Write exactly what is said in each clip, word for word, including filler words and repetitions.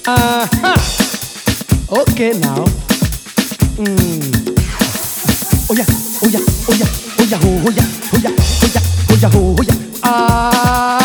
Uh-huh. Okay now. Mm. Oh yeah, oh yeah, oh yeah, oh yeah, oh yeah, oh yeah, oh yeah, oh yeah, oh yeah. Ah.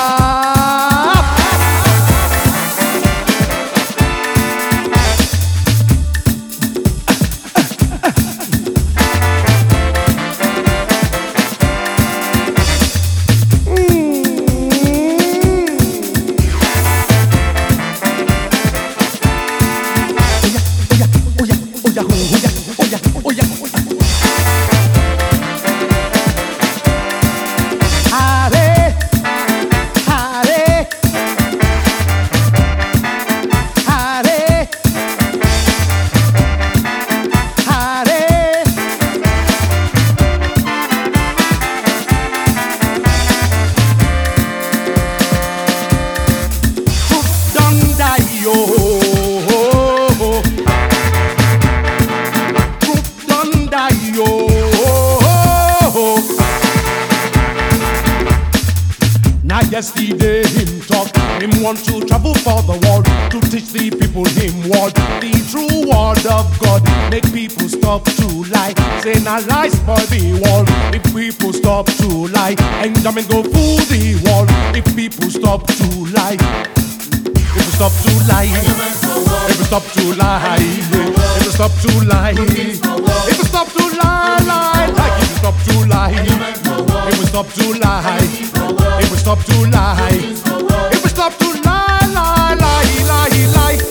Yesterday him talk, him want to travel for the world to teach the people him word, the true word of God. Make people stop to lie, say na lies for the world. If people stop to lie, Benjamin go fool the world. If people stop to lie, if we stop to lie, if we stop to lie, if we stop to lie, if we stop to lie, lie, like if we stop to lie, if we stop to lie. If we stop to lie, if we stop to lie, lie, lie, lie, lie.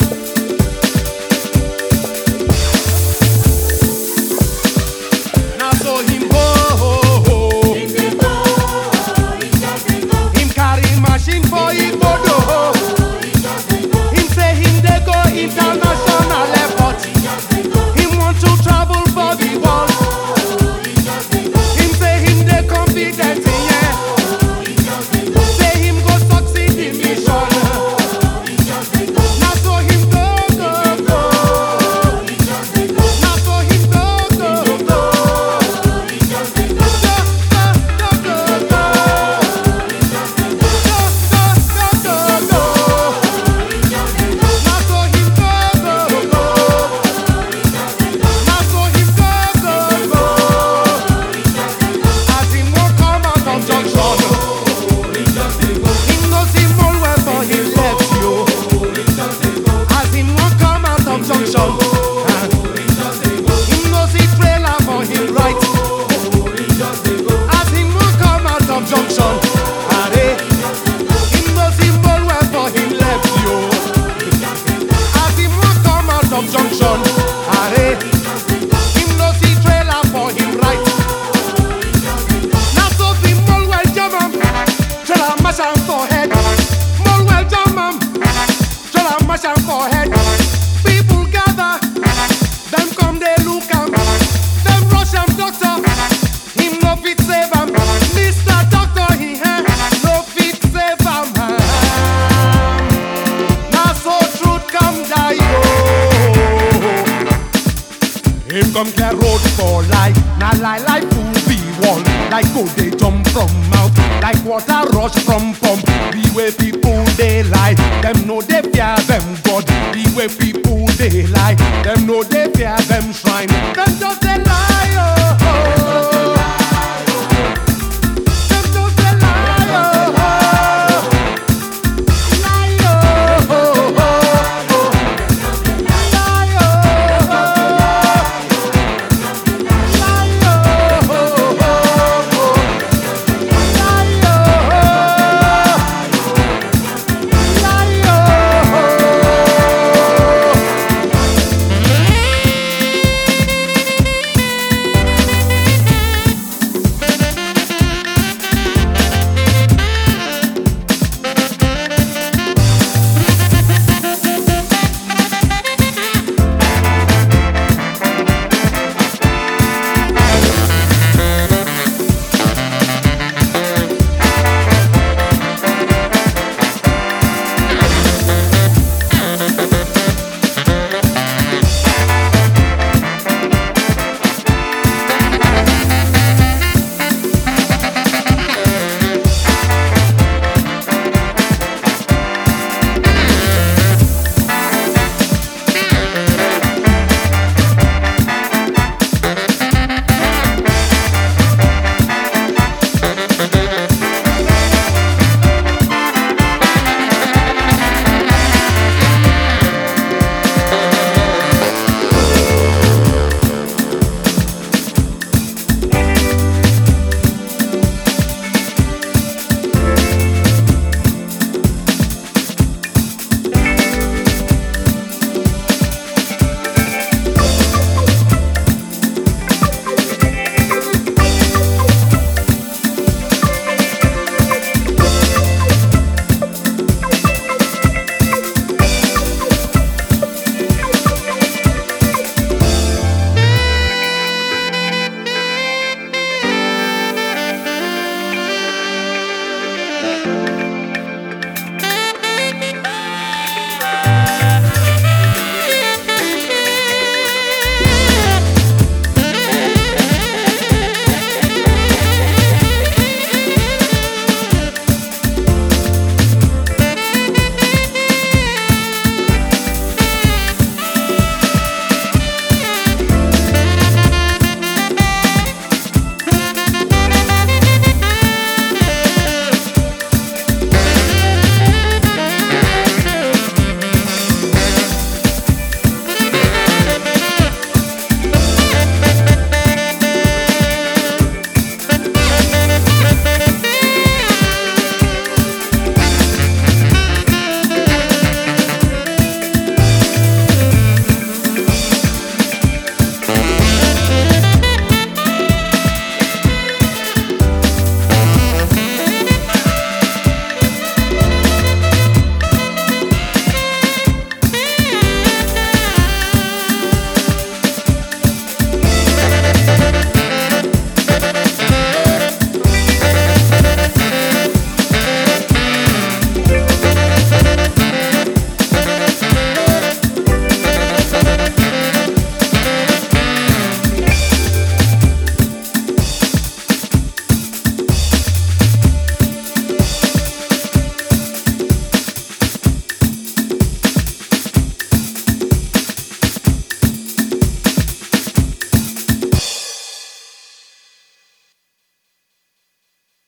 Now so him go, him carry machine for him go do. Him say him dey go international airport. Him want to travel for the world. Him say him dey confident. Him come clear road for life, na lie like fool be wall. Like go they jump from mouth, like water rush from pump. The way people they lie, them know they fear them God. The way people they lie, them know they fear them